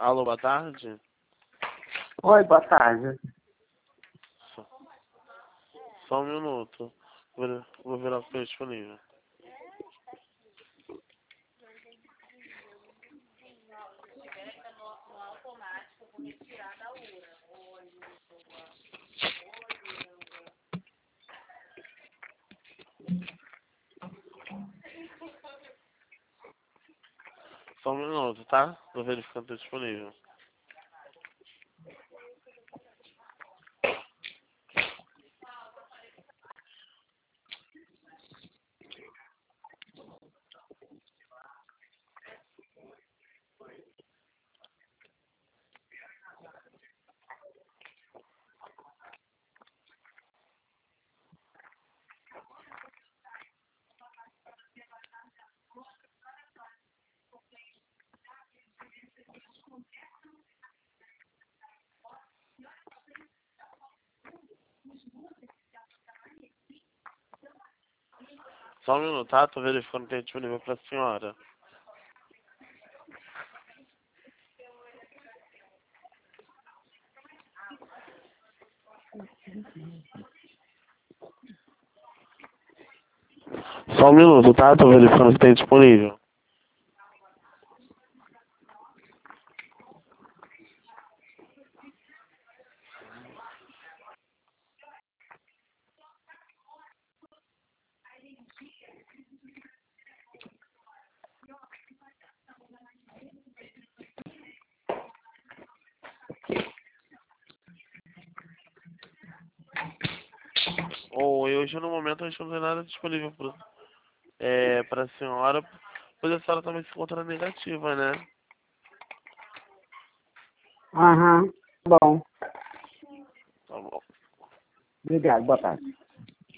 Alô, boa tarde. Oi, boa tarde. Só um minuto. Vou virar o que é disponível. Só um minuto, tá? Tô verificando se tá disponível. Só um minuto, tá? Tô verificando se tá disponível pra senhora. Só um minuto, tá? Tô verificando se tem disponível. Ou hoje no momento a gente não tem nada disponível pra senhora, pois a senhora também se encontra negativa, né? Aham, bom. Tá bom. Obrigado, boa tarde.